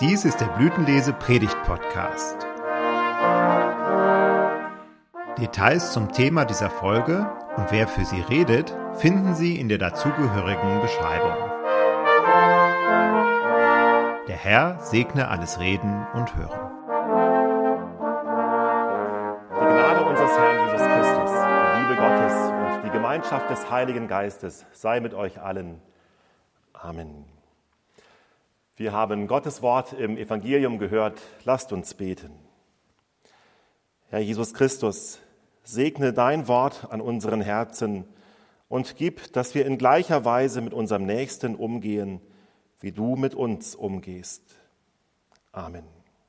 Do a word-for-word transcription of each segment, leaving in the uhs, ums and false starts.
Dies ist der Blütenlese-Predigt-Podcast. Details zum Thema dieser Folge und wer für sie redet, finden Sie in der dazugehörigen Beschreibung. Der Herr segne alles Reden und Hören. Die Gnade unseres Herrn Jesus Christus, die Liebe Gottes und die Gemeinschaft des Heiligen Geistes sei mit euch allen. Amen. Wir haben Gottes Wort im Evangelium gehört. Lasst uns beten. Herr Jesus Christus, segne dein Wort an unseren Herzen und gib, dass wir in gleicher Weise mit unserem Nächsten umgehen, wie du mit uns umgehst. Amen.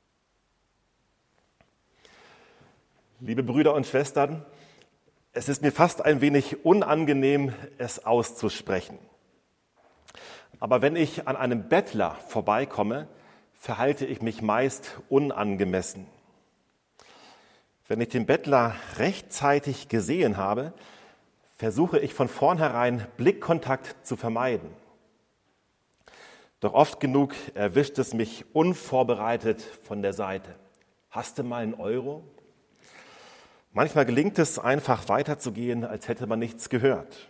Liebe Brüder und Schwestern, es ist mir fast ein wenig unangenehm, es auszusprechen. Aber wenn ich an einem Bettler vorbeikomme, verhalte ich mich meist unangemessen. Wenn ich den Bettler rechtzeitig gesehen habe, versuche ich von vornherein Blickkontakt zu vermeiden. Doch oft genug erwischt es mich unvorbereitet von der Seite. Hast du mal einen Euro? Manchmal gelingt es einfach weiterzugehen, als hätte man nichts gehört.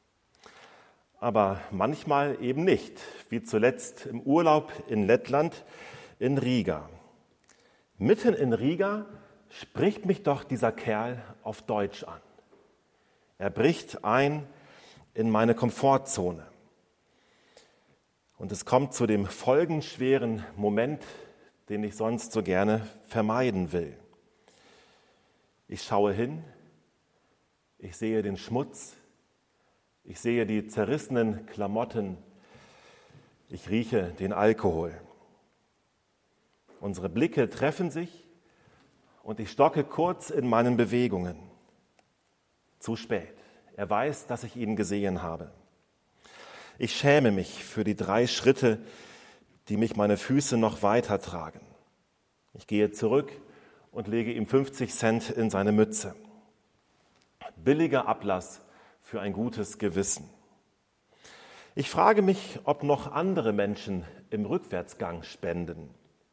Aber manchmal eben nicht, wie zuletzt im Urlaub in Lettland in Riga. Mitten in Riga spricht mich doch dieser Kerl auf Deutsch an. Er bricht ein in meine Komfortzone. Und es kommt zu dem folgenschweren Moment, den ich sonst so gerne vermeiden will. Ich schaue hin, ich sehe den Schmutz, ich sehe die zerrissenen Klamotten, ich rieche den Alkohol. Unsere Blicke treffen sich und ich stocke kurz in meinen Bewegungen. Zu spät. Er weiß, dass ich ihn gesehen habe. Ich schäme mich für die drei Schritte, die mich meine Füße noch weiter tragen. Ich gehe zurück und lege ihm fünfzig Cent in seine Mütze. Billiger Ablass für ein gutes Gewissen. Ich frage mich, ob noch andere Menschen im Rückwärtsgang spenden.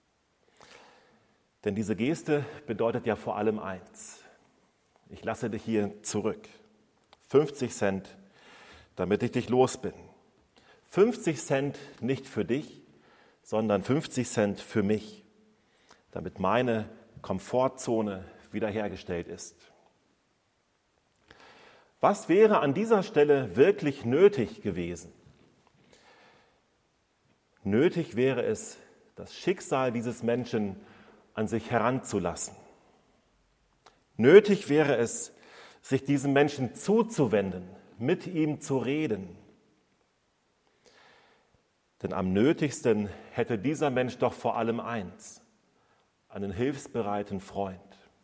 Denn diese Geste bedeutet ja vor allem eins. Ich lasse dich hier zurück. fünfzig Cent, damit ich dich los bin. fünfzig Cent nicht für dich, sondern fünfzig Cent für mich, damit meine Komfortzone wiederhergestellt ist. Was wäre an dieser Stelle wirklich nötig gewesen? Nötig wäre es, das Schicksal dieses Menschen an sich heranzulassen. Nötig wäre es, sich diesem Menschen zuzuwenden, mit ihm zu reden. Denn am nötigsten hätte dieser Mensch doch vor allem eins: einen hilfsbereiten Freund.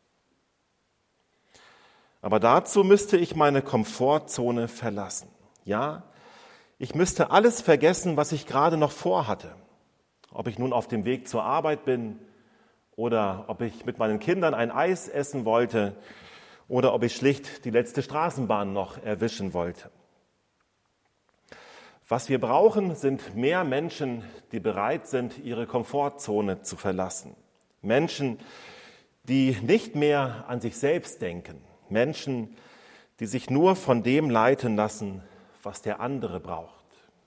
Aber dazu müsste ich meine Komfortzone verlassen. Ja, ich müsste alles vergessen, was ich gerade noch vorhatte. Ob ich nun auf dem Weg zur Arbeit bin oder ob ich mit meinen Kindern ein Eis essen wollte oder ob ich schlicht die letzte Straßenbahn noch erwischen wollte. Was wir brauchen, sind mehr Menschen, die bereit sind, ihre Komfortzone zu verlassen. Menschen, die nicht mehr an sich selbst denken. Menschen, die sich nur von dem leiten lassen, was der andere braucht.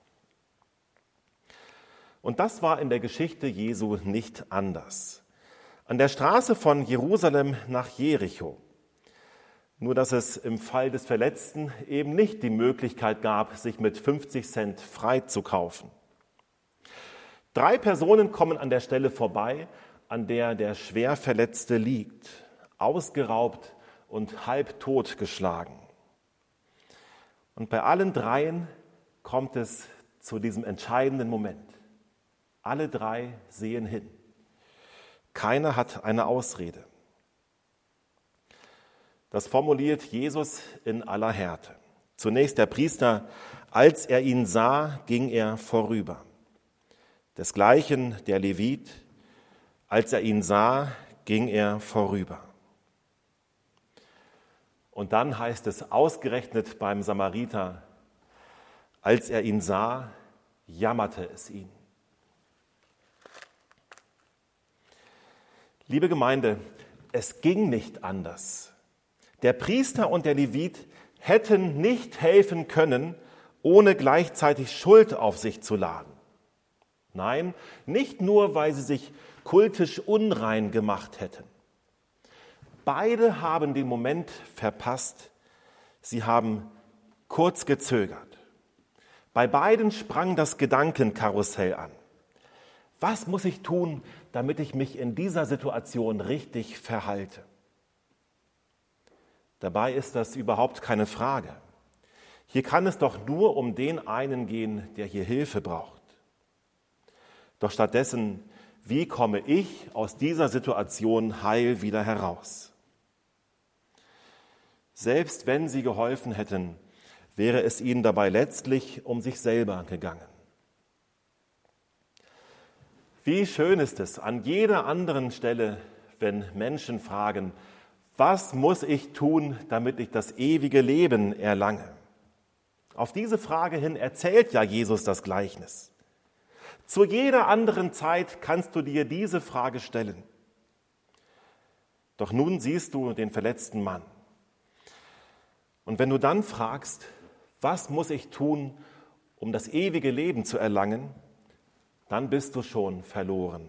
Und das war in der Geschichte Jesu nicht anders. An der Straße von Jerusalem nach Jericho. Nur dass es im Fall des Verletzten eben nicht die Möglichkeit gab, sich mit fünfzig Cent freizukaufen. Drei Personen kommen an der Stelle vorbei, an der der Schwerverletzte liegt, ausgeraubt und halb totgeschlagen. Und bei allen dreien kommt es zu diesem entscheidenden Moment. Alle drei sehen hin. Keiner hat eine Ausrede. Das formuliert Jesus in aller Härte. Zunächst der Priester: Als er ihn sah, ging er vorüber. Desgleichen der Levit: Als er ihn sah, ging er vorüber. Und dann heißt es ausgerechnet beim Samariter: Als er ihn sah, jammerte es ihn. Liebe Gemeinde, es ging nicht anders. Der Priester und der Levit hätten nicht helfen können, ohne gleichzeitig Schuld auf sich zu laden. Nein, nicht nur, weil sie sich kultisch unrein gemacht hätten. Beide haben den Moment verpasst. Sie haben kurz gezögert. Bei beiden sprang das Gedankenkarussell an. Was muss ich tun, damit ich mich in dieser Situation richtig verhalte? Dabei ist das überhaupt keine Frage. Hier kann es doch nur um den einen gehen, der hier Hilfe braucht. Doch stattdessen, wie komme ich aus dieser Situation heil wieder heraus? Selbst wenn sie geholfen hätten, wäre es ihnen dabei letztlich um sich selber gegangen. Wie schön ist es an jeder anderen Stelle, wenn Menschen fragen, was muss ich tun, damit ich das ewige Leben erlange? Auf diese Frage hin erzählt ja Jesus das Gleichnis. Zu jeder anderen Zeit kannst du dir diese Frage stellen. Doch nun siehst du den verletzten Mann. Und wenn du dann fragst, was muss ich tun, um das ewige Leben zu erlangen, dann bist du schon verloren.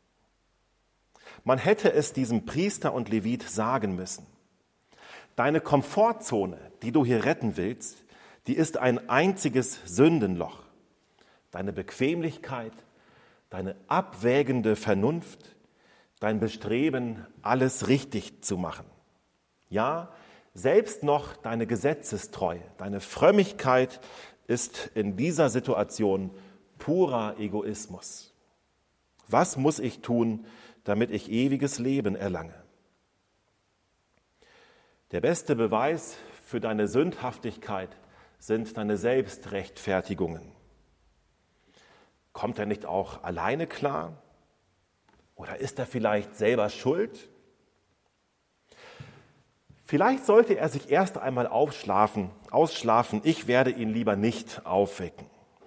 Man hätte es diesem Priester und Levit sagen müssen. Deine Komfortzone, die du hier retten willst, die ist ein einziges Sündenloch. Deine Bequemlichkeit, deine abwägende Vernunft, dein Bestreben, alles richtig zu machen. Ja, selbst noch deine Gesetzestreue, deine Frömmigkeit ist in dieser Situation purer Egoismus. Was muss ich tun, damit ich ewiges Leben erlange? Der beste Beweis für deine Sündhaftigkeit sind deine Selbstrechtfertigungen. Kommt er nicht auch alleine klar? Oder ist er vielleicht selber schuld? Vielleicht sollte er sich erst einmal aufschlafen, ausschlafen. Ich werde ihn lieber nicht aufwecken.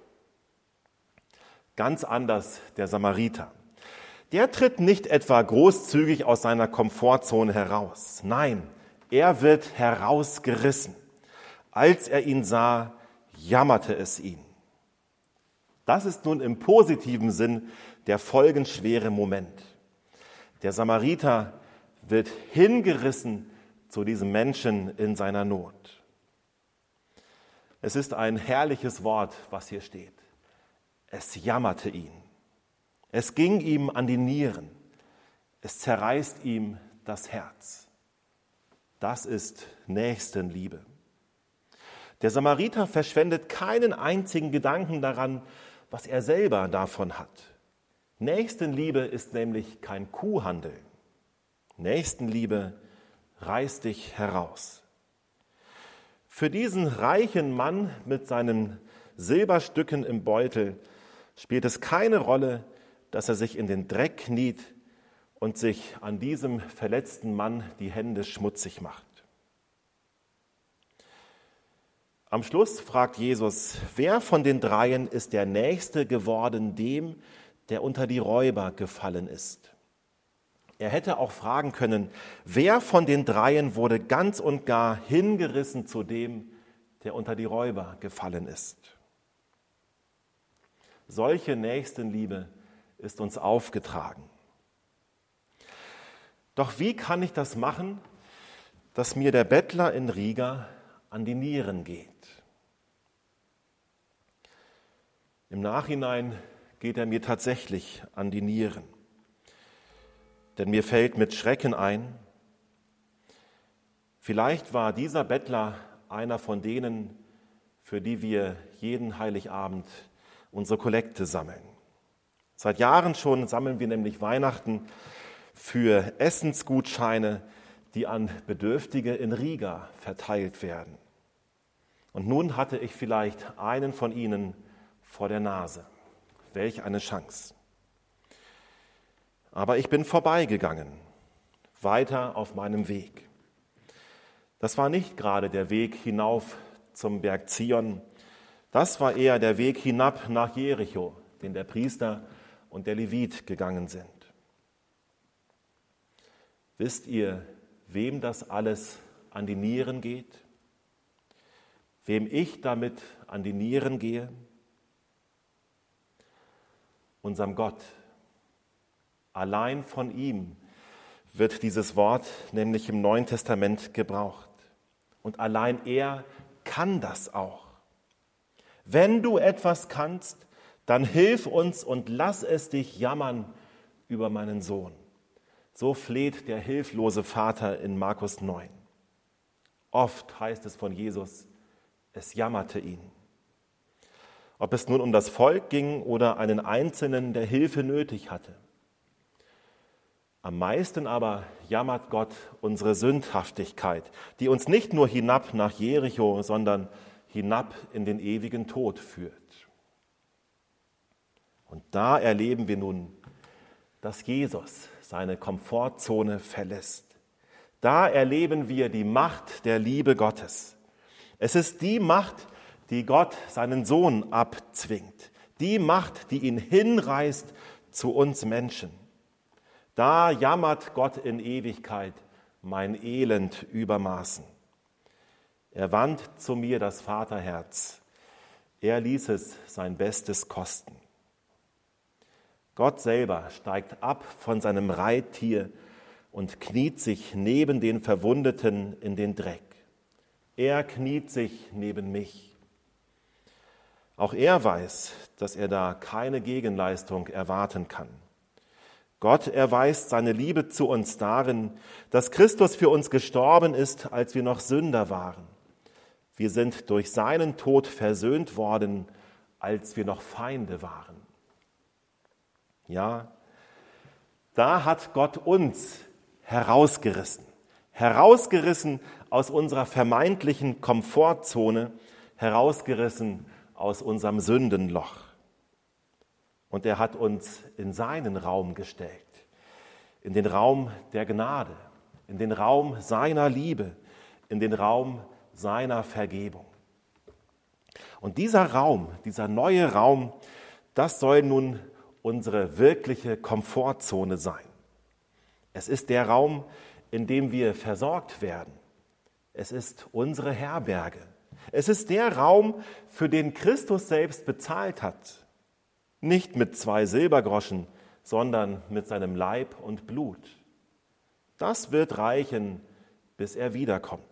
Ganz anders der Samariter. Der tritt nicht etwa großzügig aus seiner Komfortzone heraus. Nein, er wird herausgerissen. Als er ihn sah, jammerte es ihn. Das ist nun im positiven Sinn der folgenschwere Moment. Der Samariter wird hingerissen zu diesem Menschen in seiner Not. Es ist ein herrliches Wort, was hier steht. Es jammerte ihn. Es ging ihm an die Nieren. Es zerreißt ihm das Herz. Das ist Nächstenliebe. Der Samariter verschwendet keinen einzigen Gedanken daran, was er selber davon hat. Nächstenliebe ist nämlich kein Kuhhandel. Nächstenliebe reißt dich heraus. Für diesen reichen Mann mit seinen Silberstücken im Beutel spielt es keine Rolle, dass er sich in den Dreck kniet und sich an diesem verletzten Mann die Hände schmutzig macht. Am Schluss fragt Jesus, wer von den dreien ist der Nächste geworden dem, der unter die Räuber gefallen ist? Er hätte auch fragen können, wer von den dreien wurde ganz und gar hingerissen zu dem, der unter die Räuber gefallen ist? Solche Nächstenliebe ist uns aufgetragen. Doch wie kann ich das machen, dass mir der Bettler in Riga an die Nieren geht? Im Nachhinein geht er mir tatsächlich an die Nieren. Denn mir fällt mit Schrecken ein, vielleicht war dieser Bettler einer von denen, für die wir jeden Heiligabend unsere Kollekte sammeln. Seit Jahren schon sammeln wir nämlich Weihnachten für Essensgutscheine, die an Bedürftige in Riga verteilt werden. Und nun hatte ich vielleicht einen von ihnen vor der Nase. Welch eine Chance. Aber ich bin vorbeigegangen, weiter auf meinem Weg. Das war nicht gerade der Weg hinauf zum Berg Zion, das war eher der Weg hinab nach Jericho, den der Priester und der Levit gegangen sind. Wisst ihr, wem das alles an die Nieren geht? Wem ich damit an die Nieren gehe? Unserem Gott. Allein von ihm wird dieses Wort nämlich im Neuen Testament gebraucht. Und allein er kann das auch. Wenn du etwas kannst, dann hilf uns und lass es dich jammern über meinen Sohn. So fleht der hilflose Vater in Markus neun. Oft heißt es von Jesus, es jammerte ihn. Ob es nun um das Volk ging oder einen Einzelnen, der Hilfe nötig hatte. Am meisten aber jammert Gott unsere Sündhaftigkeit, die uns nicht nur hinab nach Jericho, sondern hinab in den ewigen Tod führt. Und da erleben wir nun, dass Jesus seine Komfortzone verlässt. Da erleben wir die Macht der Liebe Gottes. Es ist die Macht, die Gott seinen Sohn abzwingt. Die Macht, die ihn hinreißt zu uns Menschen. Da jammert Gott in Ewigkeit mein Elend übermaßen. Er wandt zu mir das Vaterherz. Er ließ es sein Bestes kosten. Gott selber steigt ab von seinem Reittier und kniet sich neben den Verwundeten in den Dreck. Er kniet sich neben mich. Auch er weiß, dass er da keine Gegenleistung erwarten kann. Gott erweist seine Liebe zu uns darin, dass Christus für uns gestorben ist, als wir noch Sünder waren. Wir sind durch seinen Tod versöhnt worden, als wir noch Feinde waren. Ja, da hat Gott uns herausgerissen, herausgerissen aus unserer vermeintlichen Komfortzone, herausgerissen aus unserem Sündenloch. Und er hat uns in seinen Raum gestellt, in den Raum der Gnade, in den Raum seiner Liebe, in den Raum seiner Vergebung. Und dieser Raum, dieser neue Raum, das soll nun unsere wirkliche Komfortzone sein. Es ist der Raum, in dem wir versorgt werden. Es ist unsere Herberge. Es ist der Raum, für den Christus selbst bezahlt hat. Nicht mit zwei Silbergroschen, sondern mit seinem Leib und Blut. Das wird reichen, bis er wiederkommt.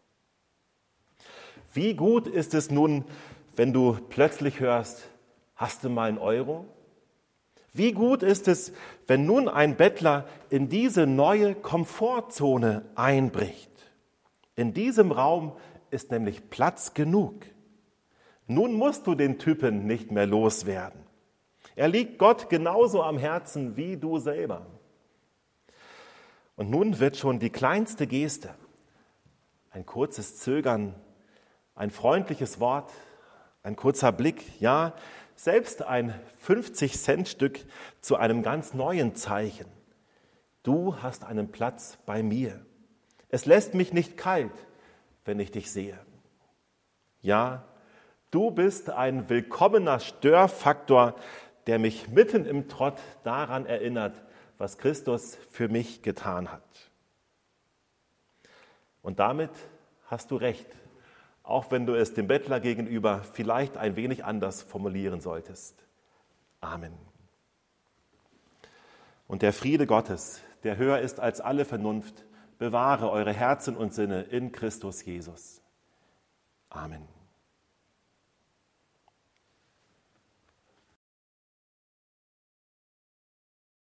Wie gut ist es nun, wenn du plötzlich hörst, hast du mal einen Euro? Wie gut ist es, wenn nun ein Bettler in diese neue Komfortzone einbricht? In diesem Raum ist nämlich Platz genug. Nun musst du den Typen nicht mehr loswerden. Er liegt Gott genauso am Herzen wie du selber. Und nun wird schon die kleinste Geste, ein kurzes Zögern, ein freundliches Wort, ein kurzer Blick, ja, selbst ein fünfzig-Cent-Stück zu einem ganz neuen Zeichen. Du hast einen Platz bei mir. Es lässt mich nicht kalt, wenn ich dich sehe. Ja, du bist ein willkommener Störfaktor, der mich mitten im Trott daran erinnert, was Christus für mich getan hat. Und damit hast du recht, auch wenn du es dem Bettler gegenüber vielleicht ein wenig anders formulieren solltest. Amen. Und der Friede Gottes, der höher ist als alle Vernunft, bewahre eure Herzen und Sinne in Christus Jesus. Amen.